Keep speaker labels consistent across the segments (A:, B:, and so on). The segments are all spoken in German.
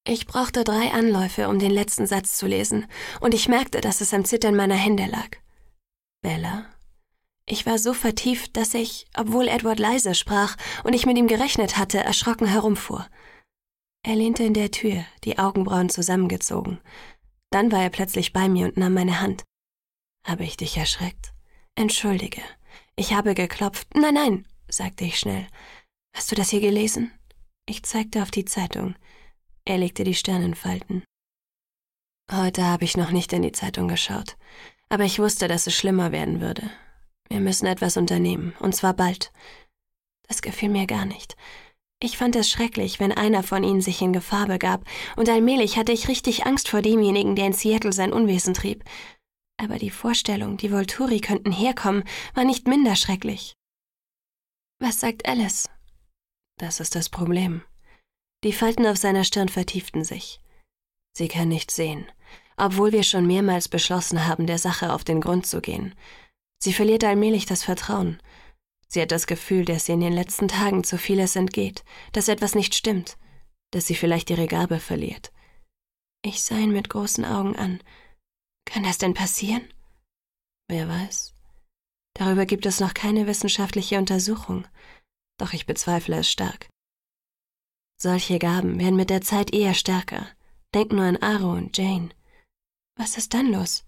A: Ich brauchte 3 Anläufe, um den letzten Satz zu lesen, und ich merkte, dass es am Zittern meiner Hände lag. Bella? Ich war so vertieft, dass ich, obwohl Edward leise sprach und ich mit ihm gerechnet hatte, erschrocken herumfuhr. Er lehnte in der Tür, die Augenbrauen zusammengezogen. Dann war er plötzlich bei mir und nahm meine Hand. »Habe ich dich erschreckt? Entschuldige. Ich habe geklopft.« »Nein«, sagte ich schnell. »Hast du das hier gelesen?« Ich zeigte auf die Zeitung. Er legte die Stirn in Falten. »Heute habe ich noch nicht in die Zeitung geschaut, aber ich wusste, dass es schlimmer werden würde. Wir müssen etwas unternehmen, und zwar bald.« Das gefiel mir gar nicht. Ich fand es schrecklich, wenn einer von ihnen sich in Gefahr begab, und allmählich hatte ich richtig Angst vor demjenigen, der in Seattle sein Unwesen trieb. Aber die Vorstellung, die Volturi könnten herkommen, war nicht minder schrecklich. »Was sagt Alice?« Das ist das Problem. Die Falten auf seiner Stirn vertieften sich. Sie kann nichts sehen, obwohl wir schon mehrmals beschlossen haben, der Sache auf den Grund zu gehen. Sie verliert allmählich das Vertrauen. Sie hat das Gefühl, dass ihr in den letzten Tagen zu vieles entgeht, dass etwas nicht stimmt, dass sie vielleicht ihre Gabe verliert. Ich sah ihn mit großen Augen an. Kann das denn passieren? Wer weiß. Darüber gibt es noch keine wissenschaftliche Untersuchung, doch ich bezweifle es stark. Solche Gaben werden mit der Zeit eher stärker. Denk nur an Aro und Jane. Was ist dann los?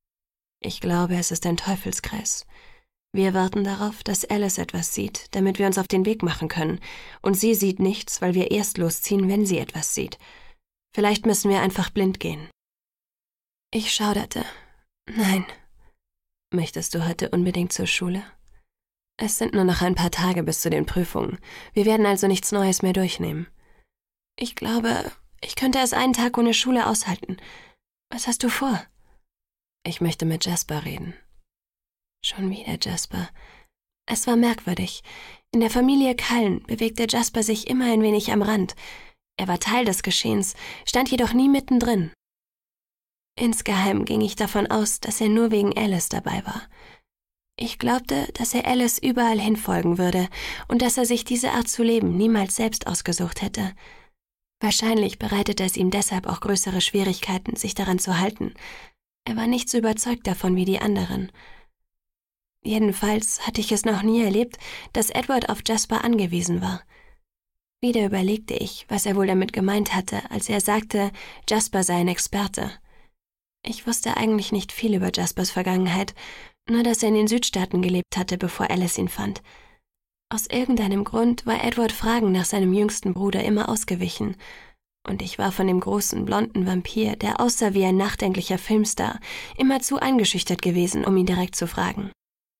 A: Ich glaube, es ist ein Teufelskreis. Wir warten darauf, dass Alice etwas sieht, damit wir uns auf den Weg machen können. Und sie sieht nichts, weil wir erst losziehen, wenn sie etwas sieht. Vielleicht müssen wir einfach blind gehen. Ich schauderte. Nein. Möchtest du heute unbedingt zur Schule? Es sind nur noch ein paar Tage bis zu den Prüfungen. Wir werden also nichts Neues mehr durchnehmen. Ich glaube, ich könnte es einen Tag ohne Schule aushalten. Was hast du vor? Ich möchte mit Jasper reden. Schon wieder Jasper. Es war merkwürdig. In der Familie Cullen bewegte Jasper sich immer ein wenig am Rand. Er war Teil des Geschehens, stand jedoch nie mittendrin. Insgeheim ging ich davon aus, dass er nur wegen Alice dabei war. Ich glaubte, dass er Alice überall hinfolgen würde und dass er sich diese Art zu leben niemals selbst ausgesucht hätte. Wahrscheinlich bereitete es ihm deshalb auch größere Schwierigkeiten, sich daran zu halten. Er war nicht so überzeugt davon wie die anderen. Jedenfalls hatte ich es noch nie erlebt, dass Edward auf Jasper angewiesen war. Wieder überlegte ich, was er wohl damit gemeint hatte, als er sagte, Jasper sei ein Experte. Ich wusste eigentlich nicht viel über Jaspers Vergangenheit, nur dass er in den Südstaaten gelebt hatte, bevor Alice ihn fand. Aus irgendeinem Grund war Edward Fragen nach seinem jüngsten Bruder immer ausgewichen, und ich war von dem großen, blonden Vampir, der aussah wie ein nachdenklicher Filmstar, immer zu eingeschüchtert gewesen, um ihn direkt zu fragen.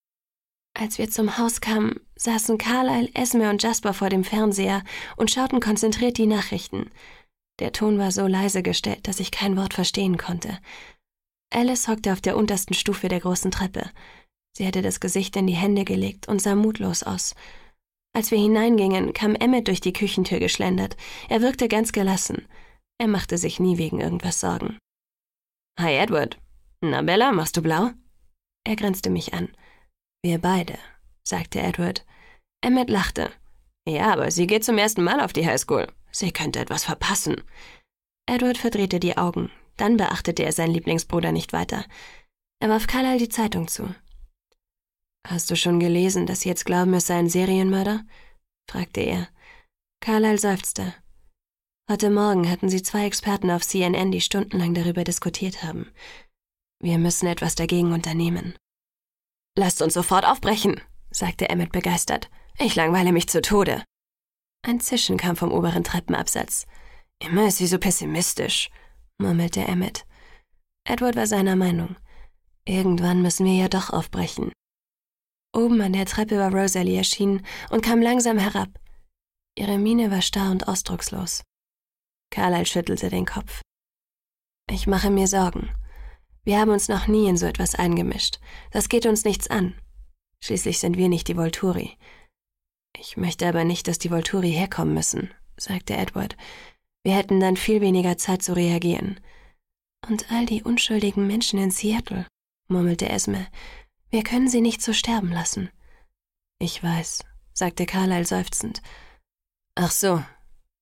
A: Als wir zum Haus kamen, saßen Carlyle, Esme und Jasper vor dem Fernseher und schauten konzentriert die Nachrichten. Der Ton war so leise gestellt, dass ich kein Wort verstehen konnte. Alice hockte auf der untersten Stufe der großen Treppe. Sie hatte das Gesicht in die Hände gelegt und sah mutlos aus. Als wir hineingingen, kam Emmett durch die Küchentür geschlendert. Er wirkte ganz gelassen. Er machte sich nie wegen irgendwas Sorgen. »Hi, Edward. Na, Bella, machst du blau?« Er grinste mich an. »Wir beide«, sagte Edward. Emmett lachte. »Ja, aber sie geht zum ersten Mal auf die Highschool. Sie könnte etwas verpassen.« Edward verdrehte die Augen. Dann beachtete er seinen Lieblingsbruder nicht weiter. Er warf Carlyle die Zeitung zu. »Hast du schon gelesen, dass sie jetzt glauben, es sei ein Serienmörder?« fragte er. Carlyle seufzte. Heute Morgen hatten sie 2 Experten auf CNN, die stundenlang darüber diskutiert haben. Wir müssen etwas dagegen unternehmen. »Lasst uns sofort aufbrechen«, sagte Emmett begeistert. »Ich langweile mich zu Tode.« Ein Zischen kam vom oberen Treppenabsatz. »Immer ist sie so pessimistisch«, murmelte Emmett. Edward war seiner Meinung. Irgendwann müssen wir ja doch aufbrechen. Oben an der Treppe war Rosalie erschienen und kam langsam herab. Ihre Miene war starr und ausdruckslos. Carlyle schüttelte den Kopf. »Ich mache mir Sorgen. Wir haben uns noch nie in so etwas eingemischt. Das geht uns nichts an. Schließlich sind wir nicht die Volturi.« »Ich möchte aber nicht, dass die Volturi herkommen müssen«, sagte Edward. »Wir hätten dann viel weniger Zeit zu reagieren.« »Und all die unschuldigen Menschen in Seattle«, murmelte Esme. »Wir können sie nicht so sterben lassen.« »Ich weiß«, sagte Carlyle seufzend. »Ach so«,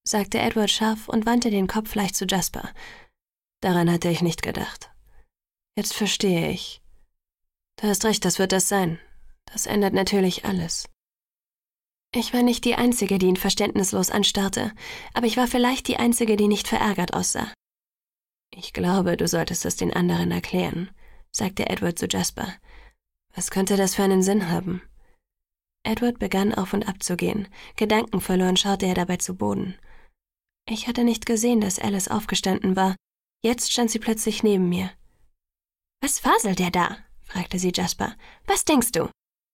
A: sagte Edward scharf und wandte den Kopf leicht zu Jasper. »Daran hatte ich nicht gedacht. Jetzt verstehe ich. Du hast recht, das wird das sein. Das ändert natürlich alles.« Ich war nicht die Einzige, die ihn verständnislos anstarrte, aber ich war vielleicht die Einzige, die nicht verärgert aussah. »Ich glaube, du solltest es den anderen erklären«, sagte Edward zu Jasper. »Was könnte das für einen Sinn haben?« Edward begann auf und ab zu gehen. Gedankenverloren schaute er dabei zu Boden. Ich hatte nicht gesehen, dass Alice aufgestanden war. Jetzt stand sie plötzlich neben mir. »Was faselt der da?« fragte sie Jasper. »Was denkst du?«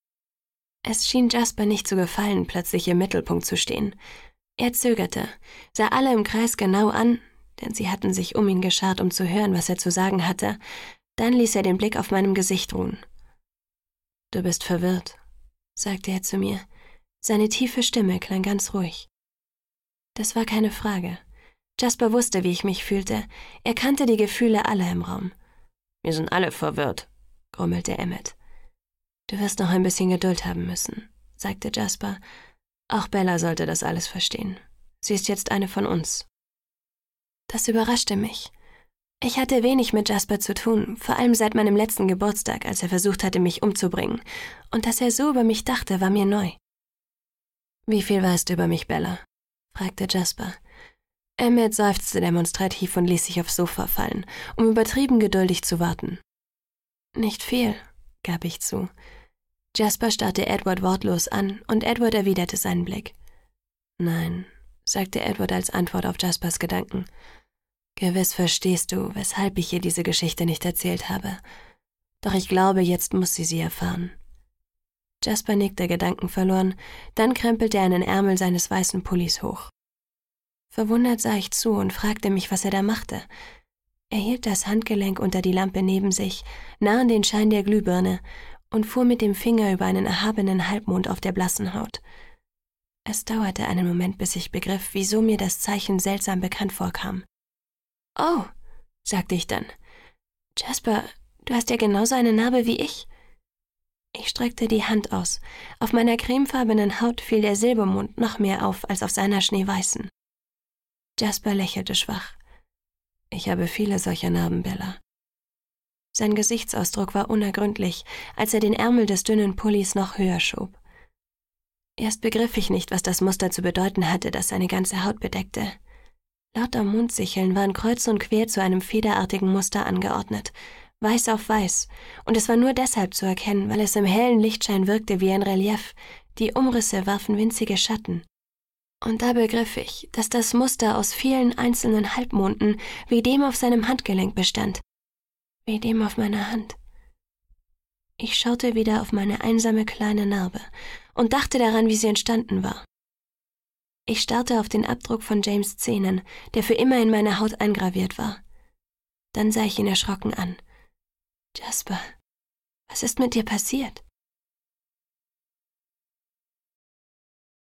A: Es schien Jasper nicht zu gefallen, plötzlich im Mittelpunkt zu stehen. Er zögerte, sah alle im Kreis genau an, denn sie hatten sich um ihn geschart, um zu hören, was er zu sagen hatte. Dann ließ er den Blick auf meinem Gesicht ruhen. »Du bist verwirrt«, sagte er zu mir. Seine tiefe Stimme klang ganz ruhig. Das war keine Frage. Jasper wusste, wie ich mich fühlte. Er kannte die Gefühle aller im Raum. »Wir sind alle verwirrt«, grummelte Emmett. »Du wirst noch ein bisschen Geduld haben müssen«, sagte Jasper. »Auch Bella sollte das alles verstehen. Sie ist jetzt eine von uns.« Das überraschte mich. Ich hatte wenig mit Jasper zu tun, vor allem seit meinem letzten Geburtstag, als er versucht hatte, mich umzubringen. Und dass er so über mich dachte, war mir neu. »Wie viel weißt du über mich, Bella?« fragte Jasper. Emmett seufzte demonstrativ und ließ sich aufs Sofa fallen, um übertrieben geduldig zu warten. »Nicht viel«, gab ich zu. Jasper starrte Edward wortlos an und Edward erwiderte seinen Blick. »Nein«, sagte Edward als Antwort auf Jaspers Gedanken. »Gewiss verstehst du, weshalb ich ihr diese Geschichte nicht erzählt habe. Doch ich glaube, jetzt muss sie erfahren.« Jasper nickte gedankenverloren, dann krempelte er einen Ärmel seines weißen Pullis hoch. Verwundert sah ich zu und fragte mich, was er da machte. Er hielt das Handgelenk unter die Lampe neben sich, nah an den Schein der Glühbirne und fuhr mit dem Finger über einen erhabenen Halbmond auf der blassen Haut. Es dauerte einen Moment, bis ich begriff, wieso mir das Zeichen seltsam bekannt vorkam. »Oh«, sagte ich dann. »Jasper, du hast ja genauso eine Narbe wie ich.« Ich streckte die Hand aus. Auf meiner cremefarbenen Haut fiel der Silbermond noch mehr auf als auf seiner schneeweißen. Jasper lächelte schwach. »Ich habe viele solcher Narben, Bella.« Sein Gesichtsausdruck war unergründlich, als er den Ärmel des dünnen Pullis noch höher schob. Erst begriff ich nicht, was das Muster zu bedeuten hatte, das seine ganze Haut bedeckte. Lauter Mondsicheln waren kreuz und quer zu einem federartigen Muster angeordnet, weiß auf weiß, und es war nur deshalb zu erkennen, weil es im hellen Lichtschein wirkte wie ein Relief. Die Umrisse warfen winzige Schatten. Und da begriff ich, dass das Muster aus vielen einzelnen Halbmonden wie dem auf seinem Handgelenk bestand, wie dem auf meiner Hand. Ich schaute wieder auf meine einsame kleine Narbe und dachte daran, wie sie entstanden war. Ich starrte auf den Abdruck von James' Zähnen, der für immer in meine Haut eingraviert war. Dann sah ich ihn erschrocken an. »Jasper, was ist mit dir passiert?«